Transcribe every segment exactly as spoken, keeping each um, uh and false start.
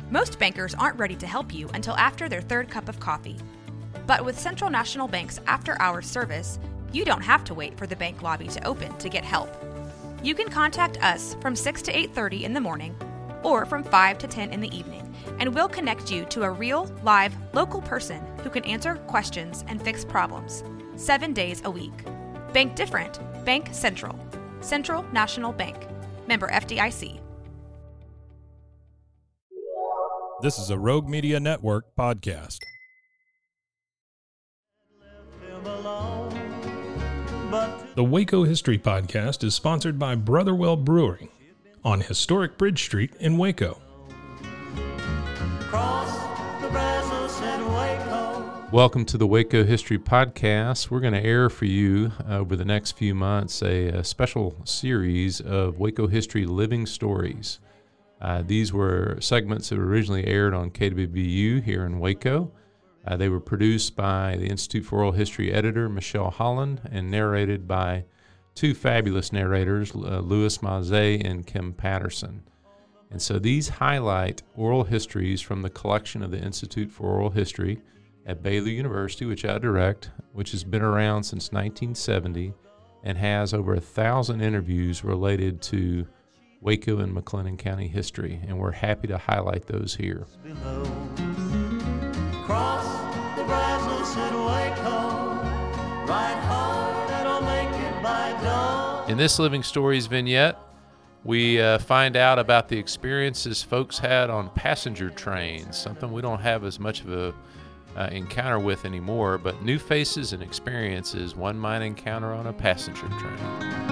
Most bankers aren't ready to help you until after their third cup of coffee. But with Central National Bank's after-hours service, you don't have to wait for the bank lobby to open to get help. You can contact us from six to eight thirty in the morning or from five to ten in the evening, and we'll connect you to a real, live, local person who can answer questions and fix problems, seven days a week. Bank different. Bank Central. Central National Bank. Member F D I C. This is a Rogue Media Network podcast. The Waco History Podcast is sponsored by Brotherwell Brewery on historic Bridge Street in Waco. Welcome to the Waco History Podcast. We're going to air for you uh, over the next few months a, a special series of Waco History Living Stories. Uh, these were segments that were originally aired on K W B U here in Waco. Uh, they were produced by the Institute for Oral History editor, Michelle Holland, and narrated by two fabulous narrators, uh, Louis Maze and Kim Patterson. And so these highlight oral histories from the collection of the Institute for Oral History at Baylor University, which I direct, which has been around since nineteen seventy and has over a thousand interviews related to Waco and McLennan County history, and we're happy to highlight those here. Cross the Brazos in Waco, ride hard and I'll make it by dawn. In this Living Stories vignette, we uh, find out about the experiences folks had on passenger trains, something we don't have as much of a uh, encounter with anymore, but new faces and experiences one might encounter on a passenger train.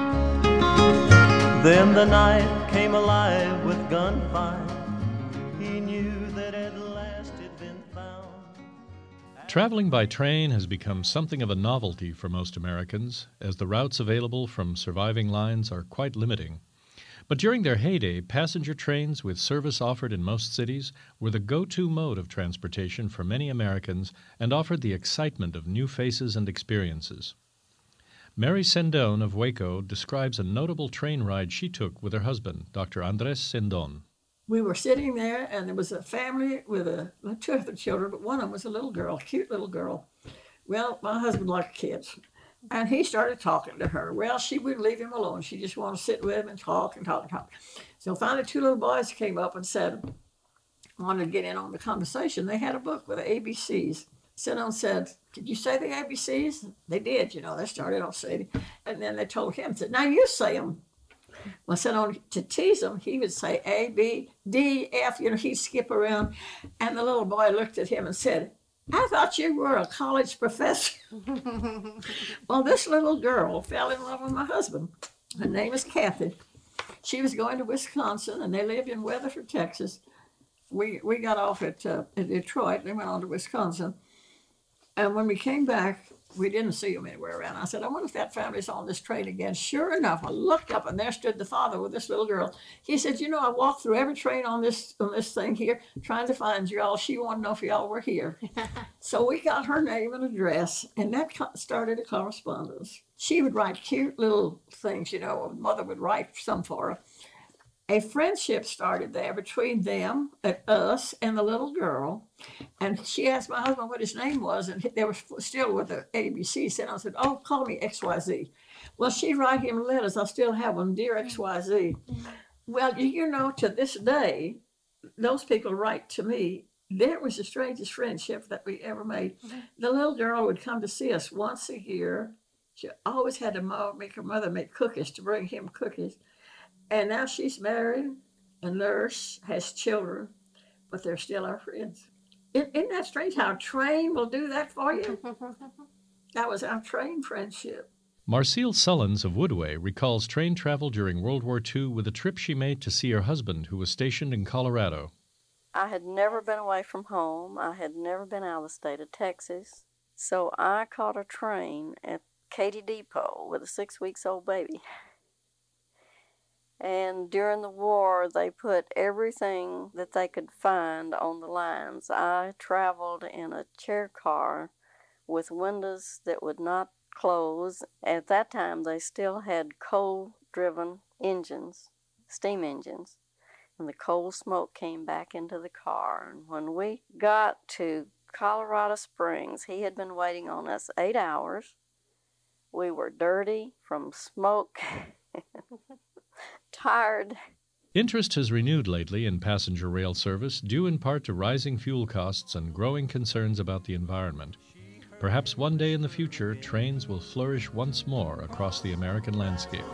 Then the night came alive with gunfire. He knew that at last it'd been found. Traveling by train has become something of a novelty for most Americans, as the routes available from surviving lines are quite limiting. But during their heyday, passenger trains with service offered in most cities were the go-to mode of transportation for many Americans and offered the excitement of new faces and experiences. Mary Sendon of Waco describes a notable train ride she took with her husband, Doctor Andres Sendon. We were sitting there, and there was a family with a, two other children, but one of them was a little girl, a cute little girl. Well, my husband liked kids, and he started talking to her. Well, she wouldn't leave him alone. She just wanted to sit with him and talk and talk and talk. So finally, two little boys came up and said, wanted to get in on the conversation. They had a book with the A B Cs. Sendon said, "Did you say the A B Cs?" They did, you know, they started off saying, and then they told him, said, "Now you say them." Well, Sendon, to tease him, he would say A, B, D, F, you know, he'd skip around. And the little boy looked at him and said, "I thought you were a college professor." Well, this little girl fell in love with my husband. Her name is Kathy. She was going to Wisconsin, and they lived in Weatherford, Texas. We we got off at, uh, at Detroit. They went on to Wisconsin. And when we came back, we didn't see them anywhere around. I said, "I wonder if that family's on this train again." Sure enough, I looked up, and there stood the father with this little girl. He said, "You know, I walked through every train on this on this thing here, trying to find y'all. She wanted to know if y'all were here." So we got her name and address, and that started a correspondence. She would write cute little things, you know. Mother would write some for her. A friendship started there between them, and us, and the little girl. And she asked my husband what his name was, and they were still with the A B C. And I said, "Oh, call me X Y Z. Well, she'd write him letters. I still have them, "Dear X Y Z. Well, you know, to this day, those people write to me. That was the strangest friendship that we ever made. Mm-hmm. The little girl would come to see us once a year. She always had to make her mother make cookies to bring him cookies. And now she's married, a nurse, has children, but they're still our friends. Isn't that strange how a train will do that for you? That was our train friendship. Marcille Sullins of Woodway recalls train travel during World War Two with a trip she made to see her husband, who was stationed in Colorado. I had never been away from home. I had never been out of the state of Texas. So I caught a train at Katy Depot with a six weeks old baby. And during the war, they put everything that they could find on the lines. I traveled in a chair car with windows that would not close. At that time, they still had coal-driven engines, steam engines. and the cold smoke came back into the car. And when we got to Colorado Springs, he had been waiting on us eight hours. We were dirty from smoke, tired. Interest has renewed lately in passenger rail service, due in part to rising fuel costs and growing concerns about the environment. Perhaps one day in the future, trains will flourish once more across the American landscape.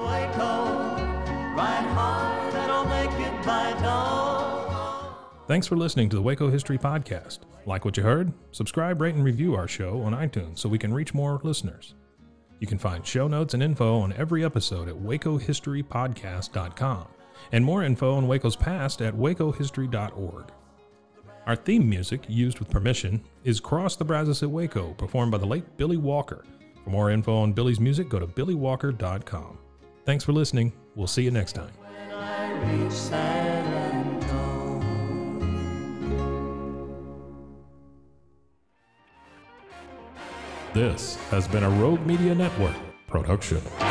Thanks for listening to the Waco History Podcast. Like what you heard? Subscribe, rate, and review our show on iTunes so we can reach more listeners. You can find show notes and info on every episode at waco history podcast dot com, and more info on Waco's past at waco history dot org. Our theme music, used with permission, is Cross the Brazos at Waco, performed by the late Billy Walker. For more info on Billy's music, go to billy walker dot com. Thanks for listening. We'll see you next time. This has been a Rogue Media Network production.